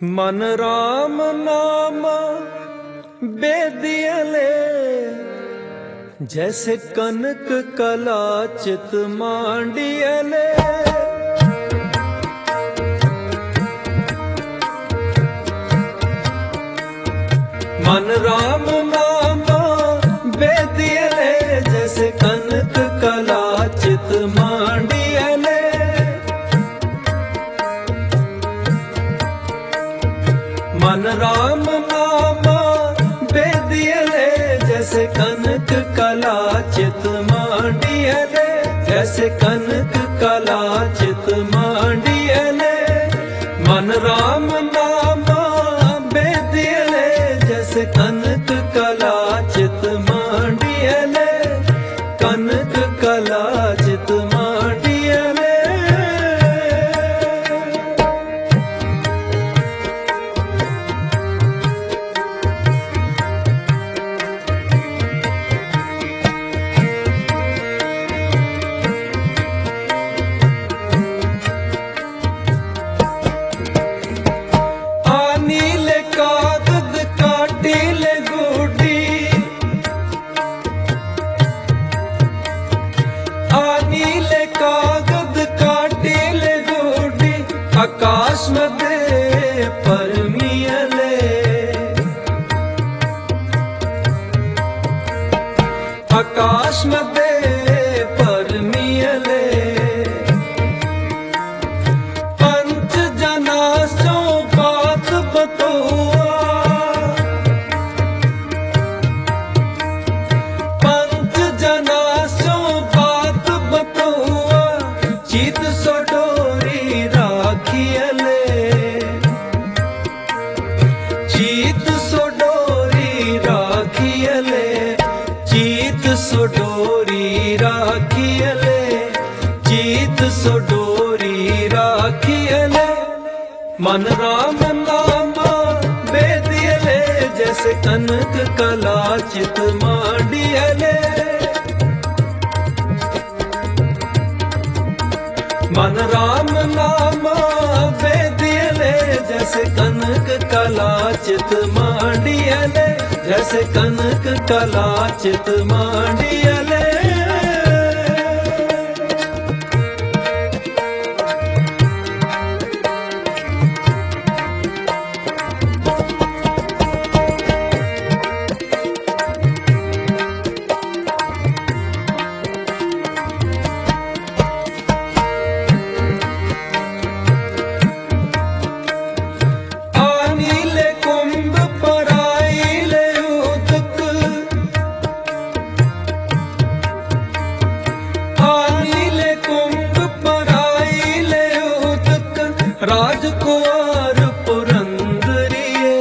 मन राम नाम बेदियले जैसे कनक कला चित मांडियले। मन राम नाम बेदियले जैसे कनक कला चित मांडियले। मन राम नाम बेदियले जैसे कनक कला चित मांडियले। जैसे कनक कला चित मांडियले। मन राम नाम बेदियले जैसे कनक कला चित मांडियले। कनक कला चित मांडियले। आकाश में दे परमियले। आकाश में दे परमियले। पंच जना सो बात बतुआ। पंच जना सो बात बतुआ। चित सो डोरी राखियले। चित सो डोरी राखियले। चित सो डोरी राखियले। चित सो डोरी राखियले। मन राम नाम बेदियले जैसे कनक कला चित मांडियले। मन राम नाम बेदियले जैसे कनक कला चित मांडियले। जैसे कनक कला चित मांडियले। राजकुमार पुरंदरिये।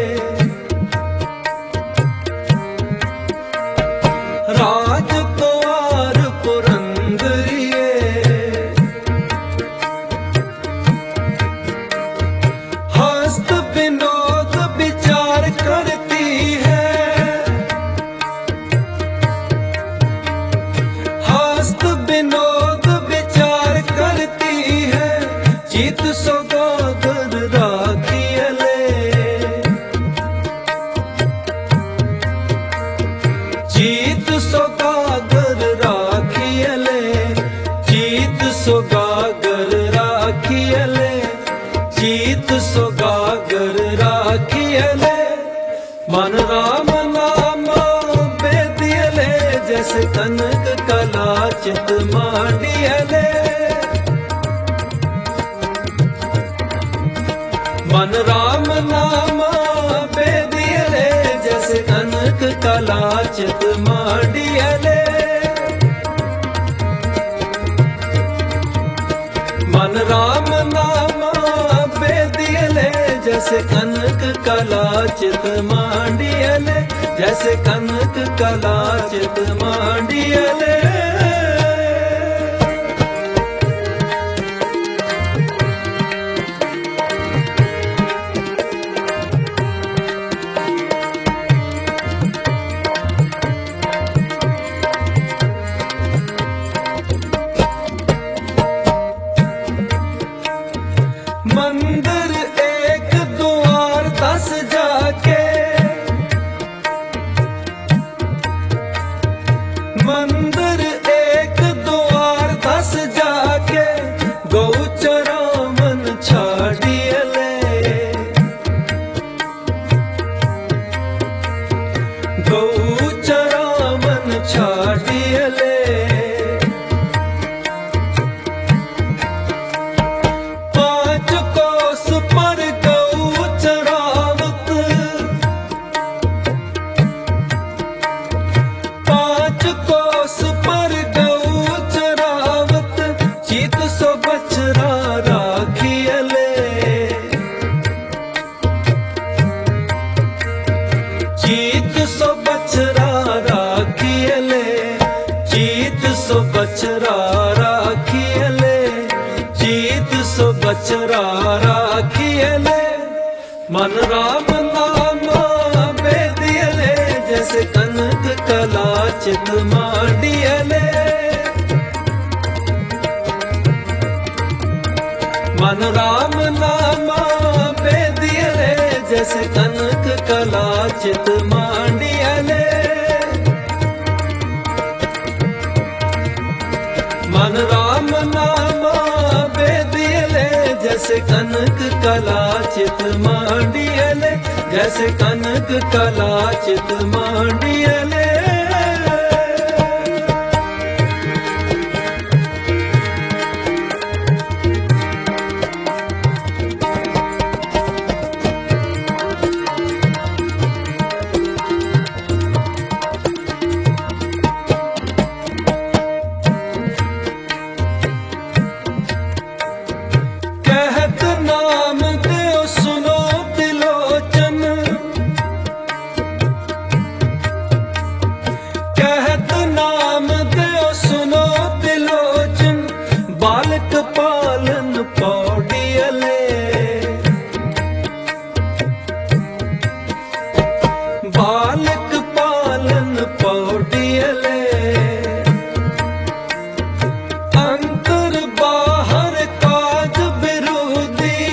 राजकुमार पुरंदरिये। हस्त विनोद विचार करती है। हस्त विनोद विचार करती है। चित सो गागर राखियले। चित सो गागर राखियले। चित सो गागर राखियले। चित सो गागर राखियले। मन राम नाम बेदियले जैसे कनक कला चित मांडियले। मन राम नाम बेदियले जैसे कनक कला चित मांडियले। मन राम नाम बेदियले जैसे कनक कला चित मांडियले। जैसे कनक कला चित मांडियले। मंदिर एक दो बछरा राखियले, जीत सो बछरा राखियले। मन राम नाम बेदियले, जैसे कनक कला चित मांडियले। मन राम नाम बेदियले, जैसे कनक कला चित मांडियले। मन राम नाम बेदियले, जैसे कनक कला चित मांडियले, जैसे कनक कला चित मांडियले। पालन पौड़ियले, बालक पालन पौड़ियले। अंतर बाहर काज विरोधी,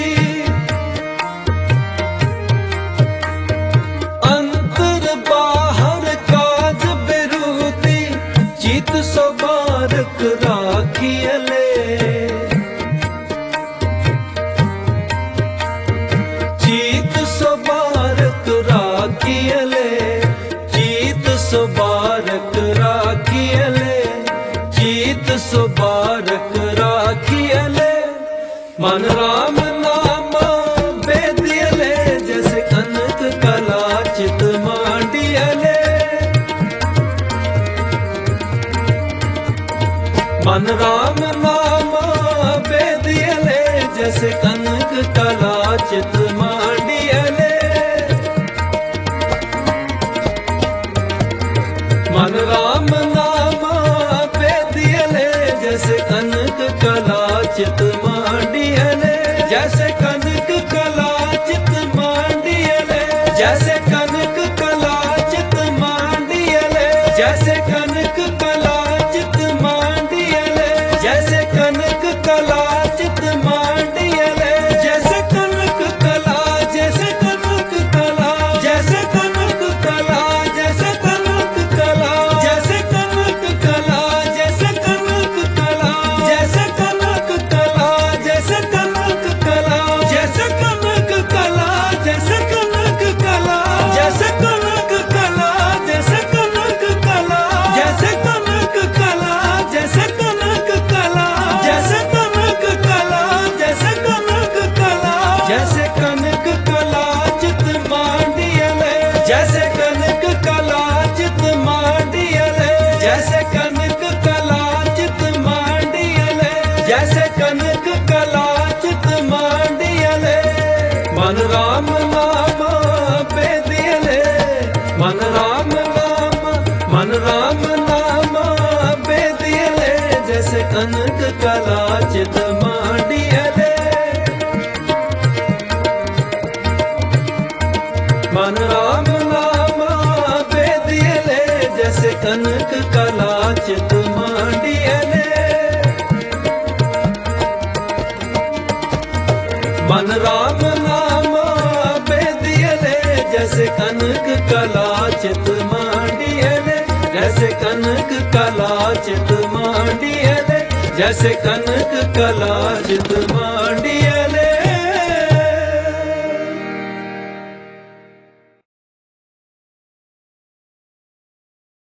अंतर बाहर काज विरोधी। चित सो बारक राखियले, जीत सो बारक राखियले, जीत सो बारक राखियले, जीत सो बारक राखियले। मन राम नाम बेदियले, जैसे कनक कला चित मांडियले। मन राम नाम बेदियले, जैसे कनक कला चित मांडियले। मन राम नाम बेदियले, जैसे कनक कला चित मांडियले, जैसे कनक कला चित मांडियले, जैसे कनक कला चित मांडियले, जैसे कनक कला चित मांडियले, जैसे कनक कला चित मांडियले। जैसे कनक कला, जैसे कनक कला, जैसे कनक कला, जैसे कनक कला, जैसे कनक कला, जैसे कनक कला, जैसे कनक कला, जैसे कनक कला, जैसे कनक कला, जैसे कनक कला, जैसे कनक कला, जैसे कनक कला, जैसे कनक कला, जैसे कनक कला, जैसे कनक कला, जैसे कनक कला, जैसे कनक कला चित मांडियले, जैसे कनक कला चित मांडियले, जैसे कनक कला चित मांडियले, जैसे कनक कला चित मांडियले। मन राम नाम बेदियले, मन राम नाम, मन राम नाम बेदियले, जैसे कनक कला चित मांडियले। मन राम नाम बेदियले, जैसे कनक कला चित मांडियले। मन राम नाम बेदियले, जैसे कनक कला चित मांडियले, जैसे कनक कला चित मांडियले, जैसे कनक कला चित मांडियले।